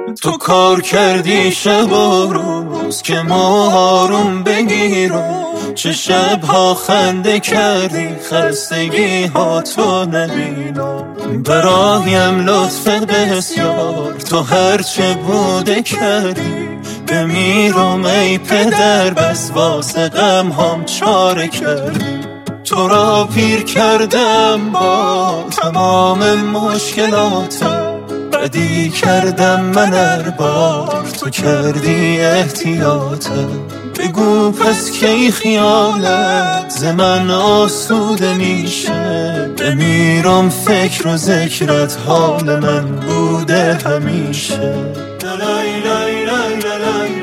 تو کار کردی شب و روز که ما آروم بگیرم، چه شبها خنده کردی خستگی ها تو نبینم. برایم لطف بسیار تو هرچه بوده کردی، بمیرم ای پدر بس واسه غم هم چاره کردی. تو را پیر کردم با تمام مشکلاتم، بدی کردم من هر بار تو کردی احتیاطم. بگو پس کی خیالت ز من آسوده میشه، بمیرم فکر و ذکرت حال من بوده همیشه. لای لای لای لای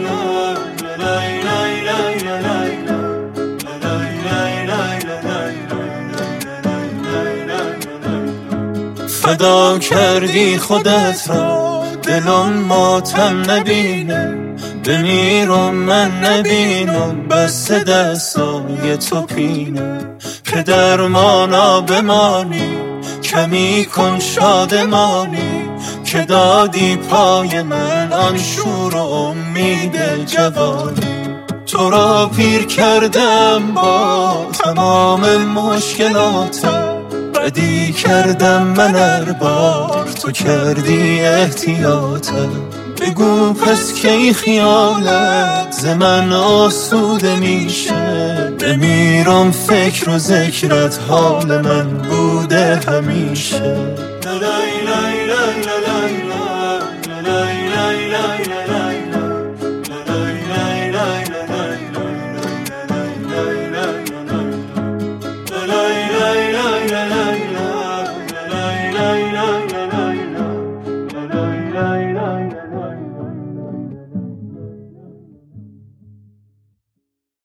فدا کردی خودت را دلم ماتم نبینه، بمیرم من نبینم بس دستای تو پینه. پدر مانا بمانی کمی کن شادمانی، که دادی پای من آن شور و امید جوانی. تو را پیر کردم با تمام مشکلاتم، بدی کردم من هر بار تو کردی احتیاطم. بگو پس کی خیالت ز من آسوده میشه، بمیرم فکر و ذکرت حال من بوده همیشه. لای لای لای لای